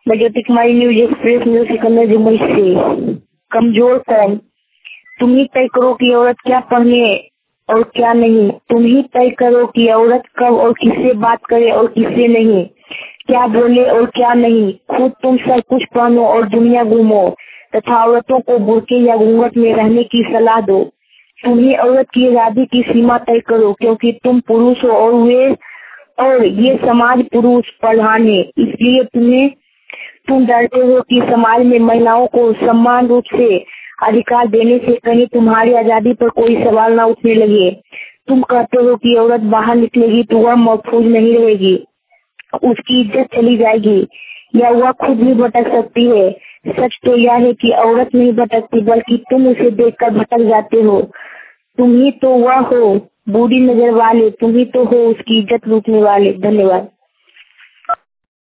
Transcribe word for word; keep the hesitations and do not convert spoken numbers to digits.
मैं Jyoti Kumari news express news Sikandar Jummai से। कमजोर कौन? तुम ही तय करो कि औरत क्या पहने और क्या नहीं। तुम ही तय करो कि औरत कब और किससे बात करे और किससे नहीं, क्या बोले और क्या नहीं। खुद तुम सब कुछ पहनो और दुनिया घूमो तथा औरतों को बुर्के या घूंघट में रहने की सलाह दो। तुम ही औरत की आजादी की सीमा तय करो, क्योंकि तुम पुरुष हो और वे और ये समाज पुरुष प्रधान है। इसलिए तुम्हें तुम डरते हो कि समाज में महिलाओं को समान रूप से अधिकार देने से कहीं तुम्हारी आजादी पर कोई सवाल न उठने लगे। तुम कहते हो कि औरत बाहर निकलेगी तो वह महफूज नहीं रहेगी, उसकी इज्जत चली जाएगी या वह खुद भी भटक सकती है। सच तो यह है कि औरत नहीं भटकती, बल्कि तुम उसे देखकर भटक जाते हो। तुम ही तो वह हो बुरी नजर वाले, तुम ही तो हो उसकी इज्जत लूटने वाले। धन्यवाद।